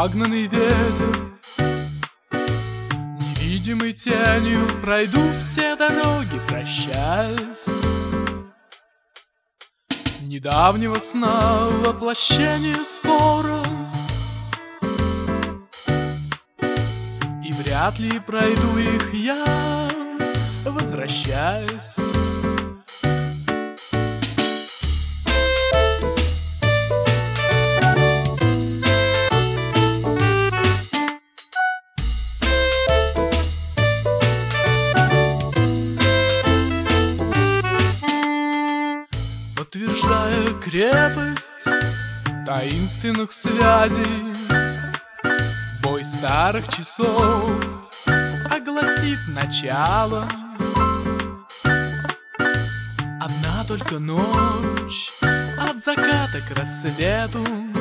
загнанный ветер. Невидимой тенью пройду все дороги, прощаясь. Недавнего сна воплощение скоро, и вряд ли пройду их я, возвращаясь. Подтверждая крепость таинственных связей, бой старых часов огласит начало. Одна только ночь от заката к рассвету,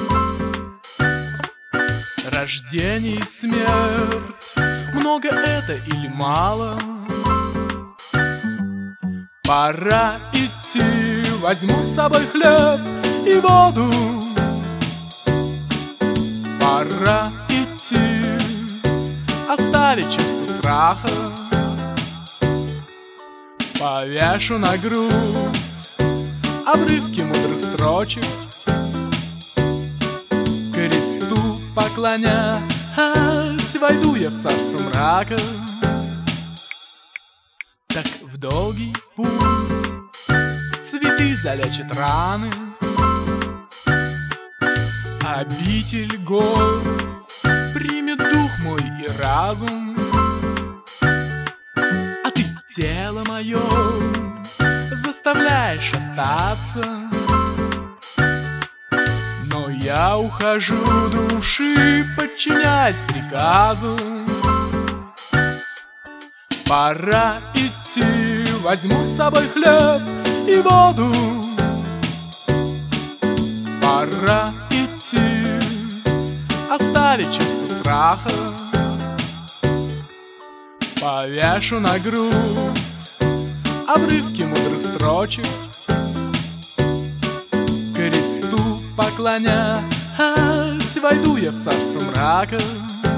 рождение и смерть, много это или мало? Пора идти, возьму с собой хлеб и воду. Пора идти, оставить чувство страха. Повешу на грудь обрывки мудрых строчек, кресту поклоняясь, войду я в царство мрака. Так в долгий путь цветы залечат раны, обитель гор примет дух мой и разум. А ты тело мое заставляешь остаться, но я ухожу души, подчиняясь приказу. Пора идти, возьму с собой хлеб и воду. Пора идти, оставить чувство страха. Повешу на грудь обрывки мудрых строчек, кресту поклоняясь, войду я в царство мрака.